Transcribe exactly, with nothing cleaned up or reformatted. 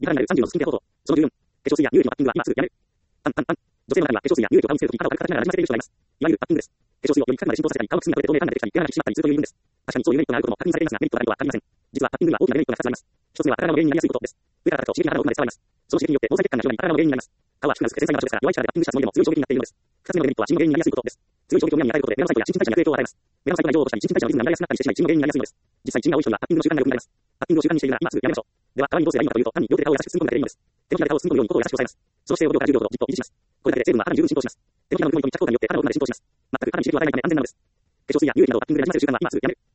リファラになるさんじゅうのスキンケアコード。そのじゅうよん、化粧水や乳液のパッキングは今すぐやめる。タンタンタン。女性の中には化粧水や乳液を買う制度に肌を軽く形ながらなじませている人がいます。いわゆるパッキングです。化粧水をより深くまで浸透させたり、顔の隅が取れて透明感が出てきたり、毛穴が引き締まったりするという意味です。確かにそういうメリットがあることも確認されていますが、メリットがないとは限りません。実はパッキングには大きなメリットがふたつあります。一つ目は体の原因になりやすいことです。上から叩くと刺激が肌の奥まで伝わります。その刺激によって毛細血管が広がり、体の原因になります。皮は低くなる繊細な場所ですから、弱い力でパッキングしたつもりでも強い衝撃になっているのです。二つ目のメリットは血の原因になりやすいことです。強い衝撃を目に与えることで、メラノサイトや新陳代謝に悪影響を与えます。メラノサイトが量を落としたり、新陳代謝のリズムが乱れやすくなったりしてしまい、血の原因になりやすいのです。実際、血が多い人にはパッキングの習慣が良くなります。パッキングを習慣にしているなら、今すぐやめましょう。では、皮にどうすればいいのかというと、単に両手で顔を優しく包み込むだけでいいのです。手のひらで顔を包み込むように頬を優しく押さえます。その姿勢をごびょうからじゅうびょうほどじっと維持します。これだけで成分は肌に十分浸透します。手のひらのぬくもりと密着効果によって肌の奥まで浸透します。全く肌に刺激を与えないため安全なのです。化粧水や乳液などをパッキングでなじませる習慣は今すぐやめる。